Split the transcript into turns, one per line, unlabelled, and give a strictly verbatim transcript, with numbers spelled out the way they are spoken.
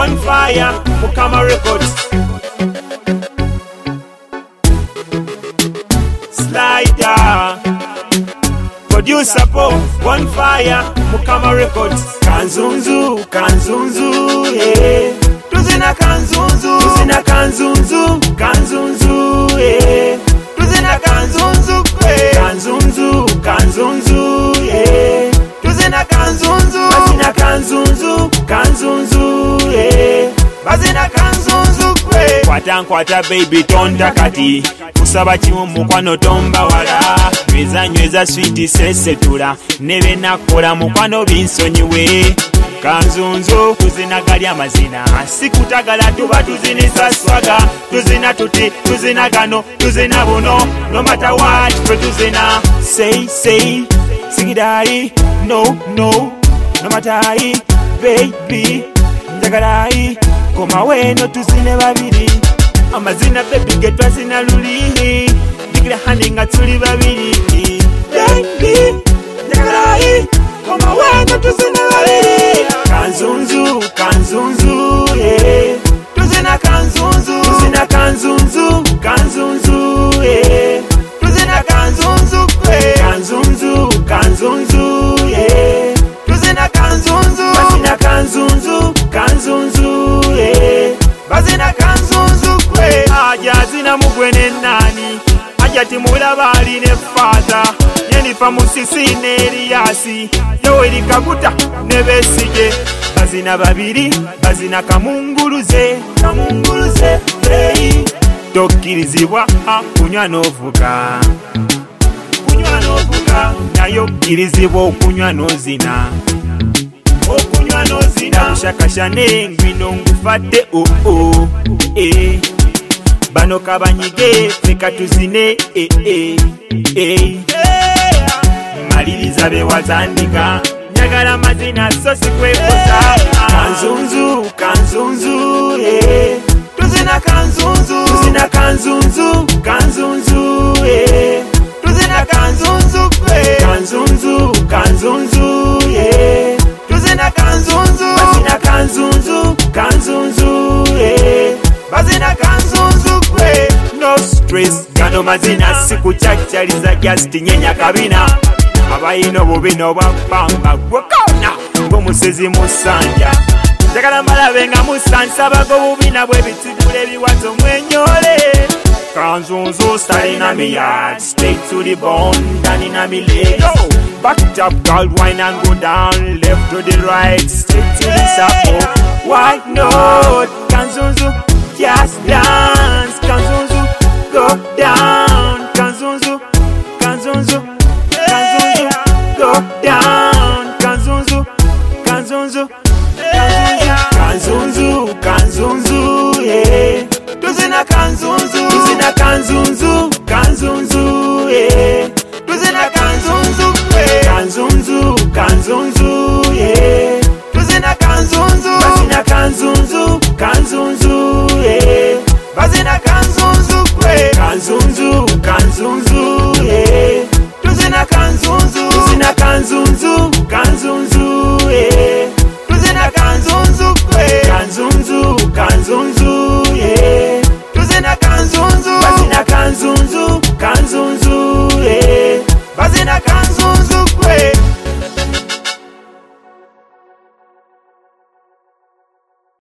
bonfire, Mukama Records. Slider, producer Paul, bonfire, Mukama Records. Kanzunzu, Kanzunzu, yeah. Tuzina Kanzunzu, Tuzina Kanzunzu, Kanzunzu, yeah. Tuzina Kanzunzu, Kanzunzu, Kanzunzu, yeah. Tuzina Kanzunzu, Bazina Kanzunzu, Kanzunzu, yeah. Bazina Kanzunzu, kwe. Kwata nkwata baby tonda kati. Kusaba chimu mukwano tomba wala. Nyweza nyweza sweet sesetula. Nebe nakola mukwano binsonyiwe. Kanzunzu tuzina gali amazina. Sikutagala tuba tuzinisa swaga. Tuzina tuti, tuzina gano, tuzina buno. No matter what, we tuzina. Say, say, sigidari, no, no. No matter baby, njagarai. Koma weno tuzine babiri. Amazina baby getwa zina luli. Dikira handinga tuli babiri. Baby, njagarai. Koma weno tuzine babiri. Kanzunzu, Kanzunzu, yeah. Tuzina Kanzunzu, Tuzina Kanzunzu, Kanzunzu, yeah. Tuzina Kanzunzu, Kanzunzu, Kanzunzu, yeah. Tuzina Kanzunzu, Bazina Kanzunzu, Kanzunzu, yeah. Bazina Kanzunzu, kwe. Aja zina mugwene nani. Aja timula bali ne father. Yenifa musisi ne Eliasi. Yoweri Kaguta ne Besige. Bazina babiri, bazina kamunguluze, kamunguluze, hey. Tokkirizibwa kunywa n'ovuga, kunywa n'ovuga. Nayo kirizibwa okunywa n'ozina, okunywa n'ozina. Kushakasha n'engwino ngufadde oh oh, eh. Bano kabanyige feka tuzine eh eh eh. Maliriza bewazandika. Njagala mazina so sikwekosa. Kanzunzu, Kanzunzu, yeah. Tuzina Kanzunzu, Tuzina Kanzunzu, Kanzunzu, yeah. Tuzina Kanzunzu, Kanzunzu, Kanzunzu, yeah. Tuzina Kanzunzu, Bazina Kanzunzu, Kanzunzu, yeah. Bazina Kanzunzu, kwe. No stress, gano mazina sikuchachaliza just nyenya kabina. Abayino bubino bapamba gwekona ngomusezi musanja. Njagala mbalabe nga musansa bago bubina bwe bitibule biwazo mwenyole. Kanzunzu style na mi yard, straight to the bone, down in mi leg. Back it up, girl, wine and go down, left to the right, straight to the support. White note, Kanzunzu, just dance. Kanzunzu, go down.